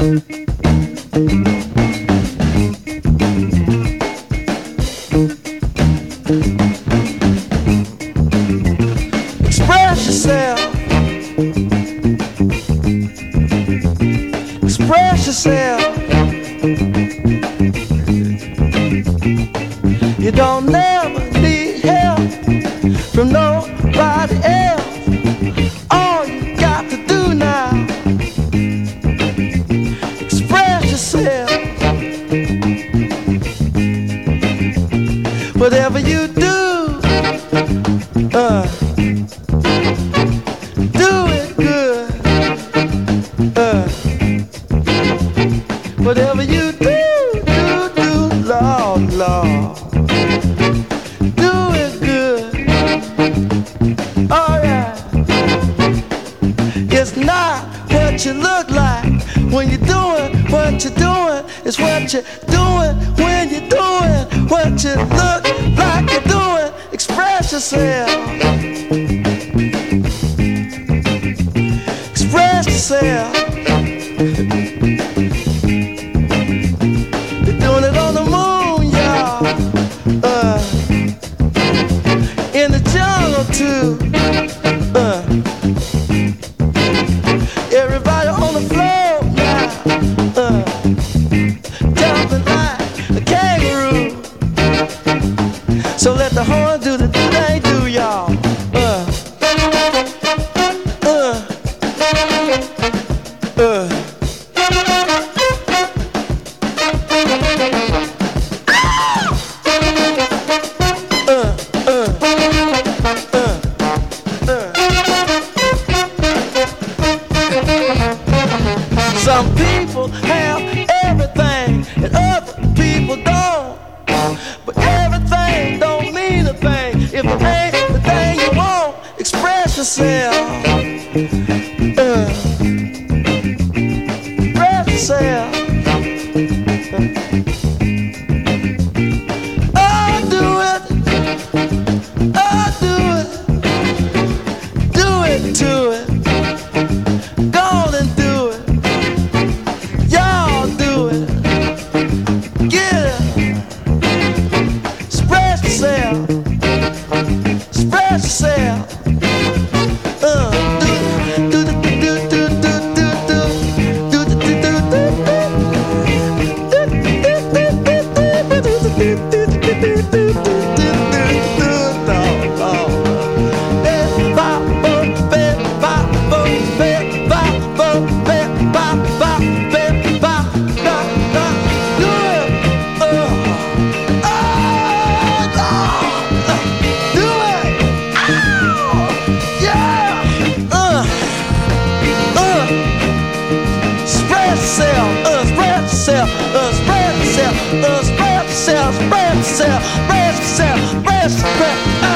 Express yourself. Express yourself. You don't never need help from nobody else. All you got to do now, express yourself. Whatever you do, do it good. Whatever you do, Lord, Lord. Do it good. Alright. It's not what you look like when you're doing what you're doing. It's what you're doing when you're doing what you look like you're doing. Express yourself. Express yourself. They're doing it on the moon, y'all. In the jungle too. Everybody on the floor now, jumping like a kangaroo. So let the horn do the thing they do, y'all. Some people have everything and other people don't. But everything don't mean a thing if it ain't the thing you want. Express yourself. Express yourself. Oh, do it. Oh, do it. Do it to it. Go on and do it. Y'all do it. Get it. Express yourself. Express yourself. Spread yourself, spread yourself, spread yourself, spread yourself, spread yourself, spread yourself.